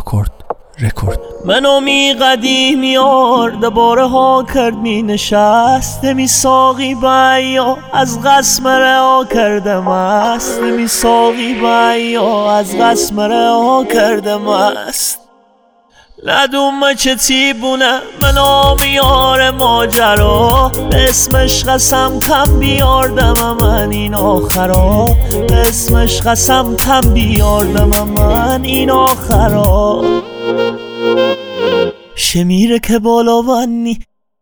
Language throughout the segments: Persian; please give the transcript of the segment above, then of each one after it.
آکورد رکورد. منو می قدیم یار دوباره ها کرد، می نشست می ساقی بیا از قسم رها کردم است، می ساقی بیا از قسم رها کردم است. ندوم چه تیبونه منو میاره ماجرا، به اسمش قسم تن بیاردم من این آخرا، به اسمش قسم تن بیاردم من این آخرا. شمیره که بالا ونی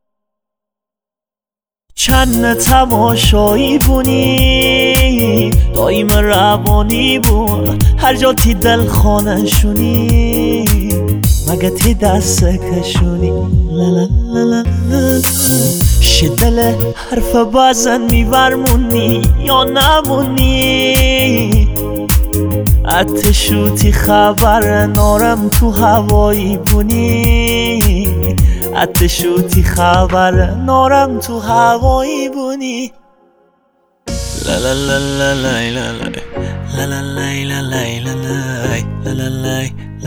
چند تماشایی بونی، دایم روانی بون هر جا تی دل خانه شونی، مگه تی دست کشونی. لا لا لا لا شدل حرف بزن میورمونی یا نمونی، اتشوتی خبر نارم تو هوایی بونی، اتشوتی خبر نارم تو هوایی بونی. لا لا لا لا لا لا لا لا لا لا لا لا لا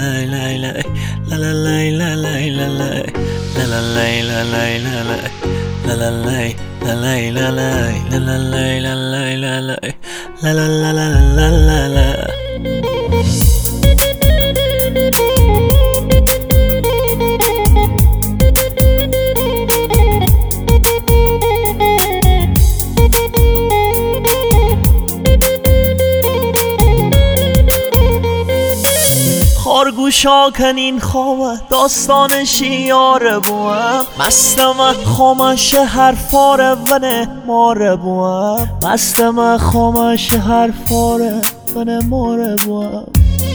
خارگوشا کنین خواه داستانش یاره بوام، مستم خامش حرفاره ونه ماره بوام، مستم خامش حرفاره ونه ماره بوام.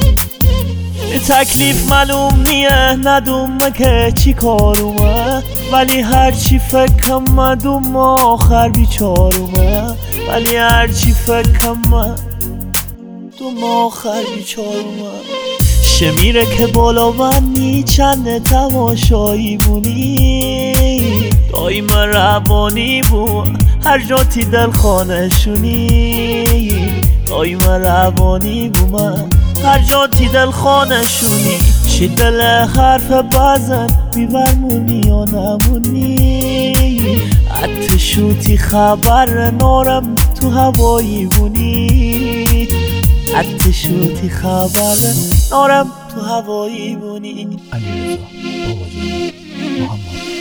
تکلیف معلوم نیه ندومه که چی کارومه، ولی هرچی فکرم مدوم آخر بیچارومه، ولی هرچی فکرم مدوم آخر بیچارومه. شمیره که بالا ونی چند تماشایی بونی، دایم روانی بون هر جا تی دل خانه شونی، دایم روانی بون هر جا تی دل خانه شونی. چی دل حرف بزن میورمونی یا نمونی، اتشوتی خبر نارم تو هوایی بونی، اتشوتی خبر نارم تو هوایی بونی. علیرضا باباجان محمد